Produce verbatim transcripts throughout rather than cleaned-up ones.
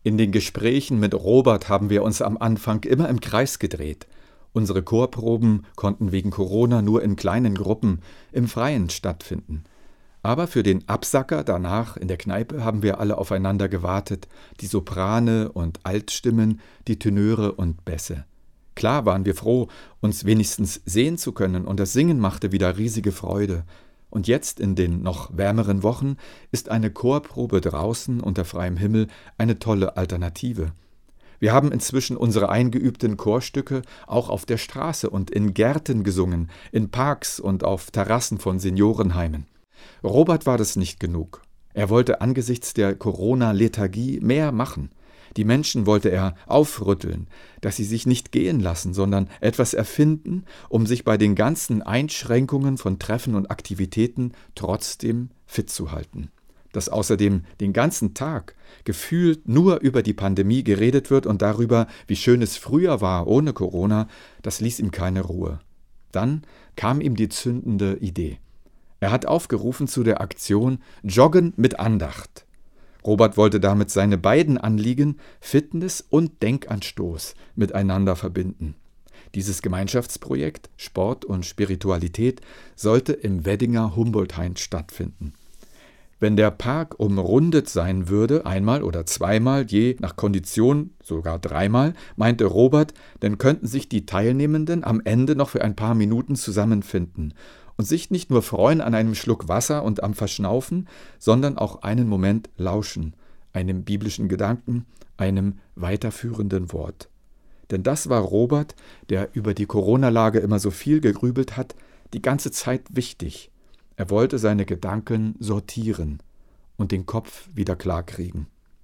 In den Gesprächen mit Robert haben wir uns am Anfang immer im Kreis gedreht. Unsere Chorproben konnten wegen Corona nur in kleinen Gruppen im Freien stattfinden. Aber für den Absacker danach in der Kneipe haben wir alle aufeinander gewartet, die Soprane und Altstimmen, die Tenöre und Bässe. Klar waren wir froh, uns wenigstens sehen zu können, und das Singen machte wieder riesige Freude. Und jetzt, in den noch wärmeren Wochen, ist eine Chorprobe draußen unter freiem Himmel eine tolle Alternative. Wir haben inzwischen unsere eingeübten Chorstücke auch auf der Straße und in Gärten gesungen, in Parks und auf Terrassen von Seniorenheimen. Robert war das nicht genug. Er wollte angesichts der Corona-Lethargie mehr machen. Die Menschen wollte er aufrütteln, dass sie sich nicht gehen lassen, sondern etwas erfinden, um sich bei den ganzen Einschränkungen von Treffen und Aktivitäten trotzdem fit zu halten. Dass außerdem den ganzen Tag gefühlt nur über die Pandemie geredet wird und darüber, wie schön es früher war ohne Corona, das ließ ihm keine Ruhe. Dann kam ihm die zündende Idee. Er hat aufgerufen zu der Aktion Joggen mit Andacht. Robert wollte damit seine beiden Anliegen, Fitness und Denkanstoß, miteinander verbinden. Dieses Gemeinschaftsprojekt, Sport und Spiritualität, sollte im Weddinger Humboldthain stattfinden. Wenn der Park umrundet sein würde, einmal oder zweimal, je nach Kondition sogar dreimal, meinte Robert, dann könnten sich die Teilnehmenden am Ende noch für ein paar Minuten zusammenfinden und sich nicht nur freuen an einem Schluck Wasser und am Verschnaufen, sondern auch einen Moment lauschen, einem biblischen Gedanken, einem weiterführenden Wort. Denn das war Robert, der über die Corona-Lage immer so viel gegrübelt hat, die ganze Zeit wichtig. Er wollte seine Gedanken sortieren und den Kopf wieder klarkriegen.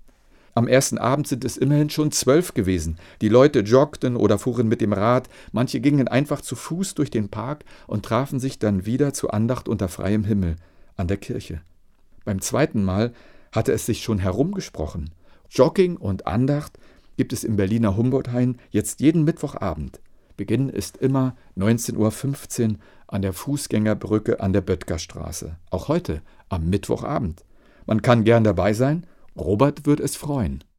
Am ersten Abend sind es immerhin schon zwölf gewesen. Die Leute joggten oder fuhren mit dem Rad, manche gingen einfach zu Fuß durch den Park und trafen sich dann wieder zur Andacht unter freiem Himmel an der Kirche. Beim zweiten Mal hatte es sich schon herumgesprochen. Jogging und Andacht gibt es im Berliner Humboldthain jetzt jeden Mittwochabend. Beginn ist immer neunzehn Uhr fünfzehn an der Fußgängerbrücke an der Böttgerstraße. Auch heute am Mittwochabend. Man kann gern dabei sein. Robert wird es freuen.